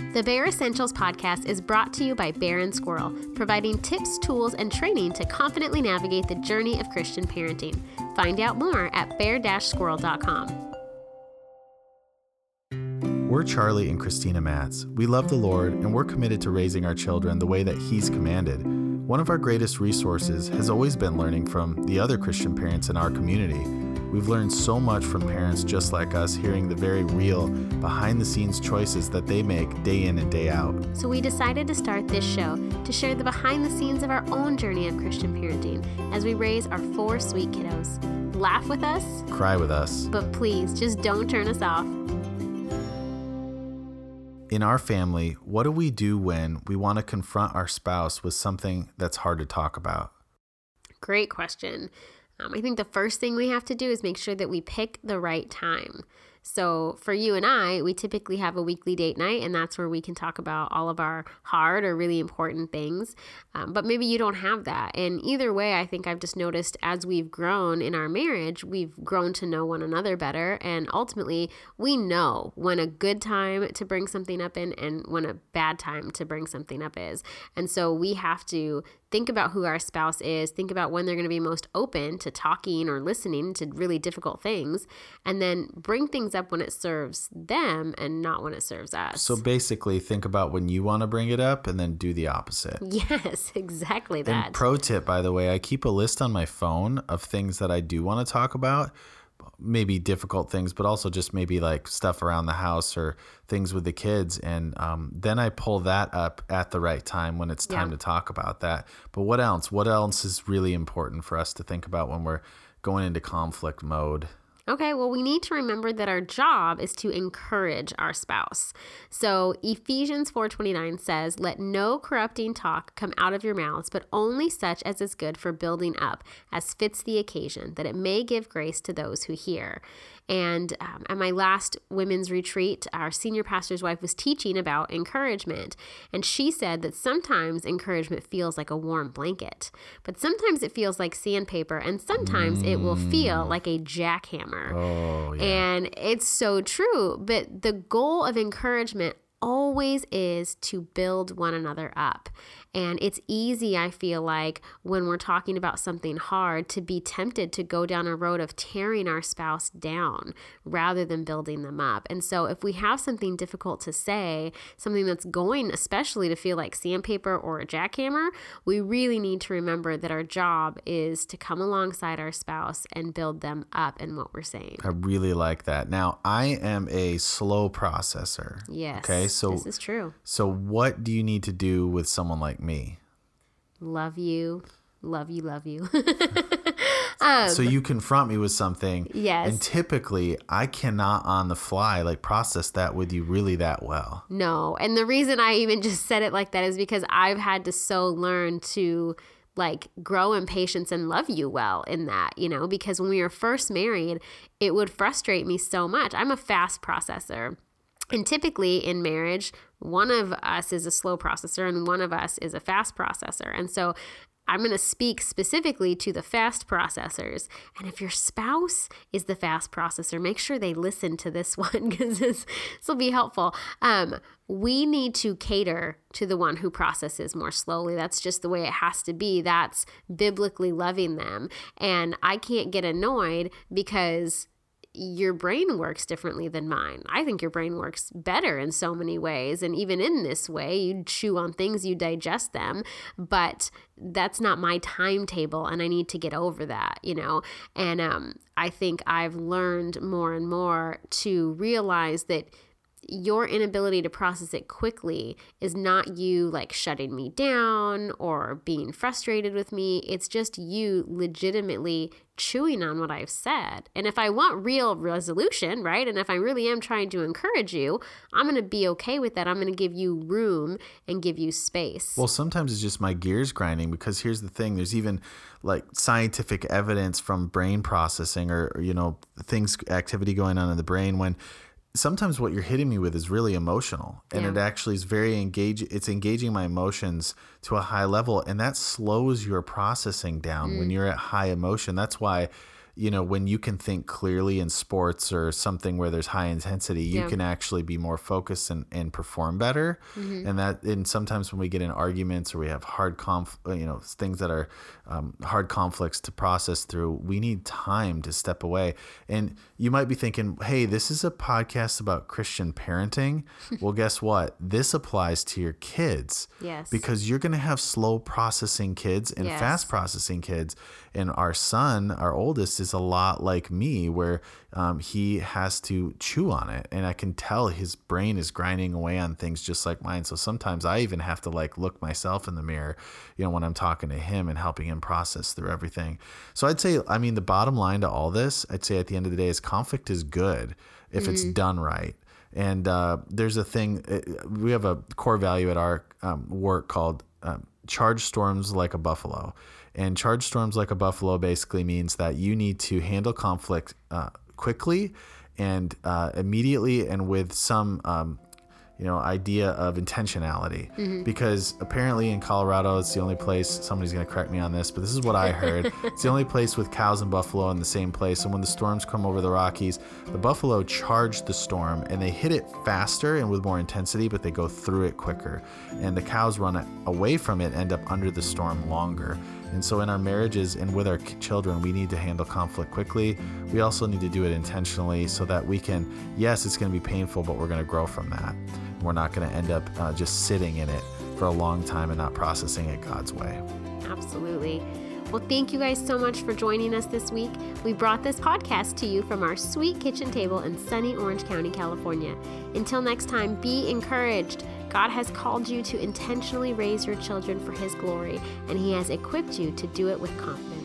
The Bear Essentials podcast is brought to you by Bear and Squirrel, providing tips, tools, and training to confidently navigate the journey of Christian parenting. Find out more at bear-squirrel.com. We're Charlie and Christina Matz. We love the Lord, and we're committed to raising our children the way that He's commanded. One of our greatest resources has always been learning from the other Christian parents in our community. We've learned so much from parents just like us, hearing the very real, behind-the-scenes choices that they make day in and day out. So we decided to start this show to share the behind-the-scenes of our own journey of Christian parenting as we raise our 4 sweet kiddos. Laugh with us. Cry with us. But please, just don't turn us off. In our family, what do we do when we want to confront our spouse with something that's hard to talk about? Great question. I think the first thing we have to do is make sure that we pick the right time. So for you and I, we typically have a weekly date night, and that's where we can talk about all of our hard or really important things. But maybe you don't have that. And either way, I think I've just noticed as we've grown in our marriage, we've grown to know one another better. And ultimately, we know when a good time to bring something up in and when a bad time to bring something up is. And so we have to think about who our spouse is, think about when they're going to be most open to talking or listening to really difficult things, and then bring things up when it serves them and not when it serves us. So basically, think about when you want to bring it up and then do the opposite. Yes, exactly that. And pro tip, by the way, I keep a list on my phone of things that I do want to talk about. Maybe difficult things, but also just maybe like stuff around the house or things with the kids. And then I pull that up at the right time when it's time to talk about that. But what else? What else is really important for us to think about when we're going into conflict mode? Okay, well, we need to remember that our job is to encourage our spouse. So Ephesians 4:29 says, "Let no corrupting talk come out of your mouths, but only such as is good for building up, as fits the occasion, that it may give grace to those who hear." And at my last women's retreat, our senior pastor's wife was teaching about encouragement. And she said that sometimes encouragement feels like a warm blanket, but sometimes it feels like sandpaper, and sometimes it will feel like a jackhammer. Oh, yeah. And it's so true. But the goal of encouragement always is to build one another up. And it's easy, I feel like, when we're talking about something hard, to be tempted to go down a road of tearing our spouse down rather than building them up. And so if we have something difficult to say, something that's going especially to feel like sandpaper or a jackhammer, we really need to remember that our job is to come alongside our spouse and build them up in what we're saying. I really like that. Now, I am a slow processor. Yes. Okay, so this is true. So what do you need to do with someone like me? Love you. Love you, love you. So you confront me with something. Yes. And typically I cannot on the fly process that with you really that well. No. And the reason I even just said it like that is because I've had to so learn to grow in patience and love you well in that, because when we were first married, it would frustrate me so much. I'm a fast processor. And typically in marriage, one of us is a slow processor and one of us is a fast processor. And so I'm going to speak specifically to the fast processors. And if your spouse is the fast processor, make sure they listen to this one because this will be helpful. We need to cater to the one who processes more slowly. That's just the way it has to be. That's biblically loving them. And I can't get annoyed because your brain works differently than mine. I think your brain works better in so many ways. And even in this way, you chew on things, you digest them, but that's not my timetable. And I need to get over that, And I think I've learned more and more to realize that your inability to process it quickly is not you shutting me down or being frustrated with me. It's just you legitimately chewing on what I've said. And if I want real resolution, right? And if I really am trying to encourage you, I'm going to be okay with that. I'm going to give you room and give you space. Well, sometimes it's just my gears grinding because here's the thing. There's even scientific evidence from brain processing or activity going on in the brain when sometimes what you're hitting me with is really emotional and it actually is very it's engaging my emotions to a high level, and that slows your processing down when you're at high emotion. That's why when you can think clearly in sports or something where there's high intensity, you can actually be more focused and perform better. And sometimes when we get in arguments or we have things that are hard conflicts to process through, we need time to step away. And you might be thinking, hey, this is a podcast about Christian parenting. Well, guess what? This applies to your kids. Yes. Because you're going to have slow processing kids and fast processing kids. And our son, our oldest, is a lot like me, where he has to chew on it. And I can tell his brain is grinding away on things just like mine. So sometimes I even have to look myself in the mirror, when I'm talking to him and helping him process through everything. So I'd say, the bottom line to all this, I'd say at the end of the day, is conflict is good if it's done right. And there's a thing, we have a core value at our work called charge storms like a buffalo. And charge storms like a buffalo basically means that you need to handle conflict quickly and immediately, and with some idea of intentionality. Because apparently in Colorado, it's the only place, somebody's going to correct me on this, but this is what I heard. It's the only place with cows and buffalo in the same place. And when the storms come over the Rockies, the buffalo charge the storm and they hit it faster and with more intensity, but they go through it quicker. And the cows run away from it, end up under the storm longer. And so in our marriages and with our children, we need to handle conflict quickly. We also need to do it intentionally so that we can, yes, it's going to be painful, but we're going to grow from that. We're not going to end up just sitting in it for a long time and not processing it God's way. Absolutely. Well, thank you guys so much for joining us this week. We brought this podcast to you from our sweet kitchen table in sunny Orange County, California. Until next time, be encouraged. God has called you to intentionally raise your children for His glory, and He has equipped you to do it with confidence.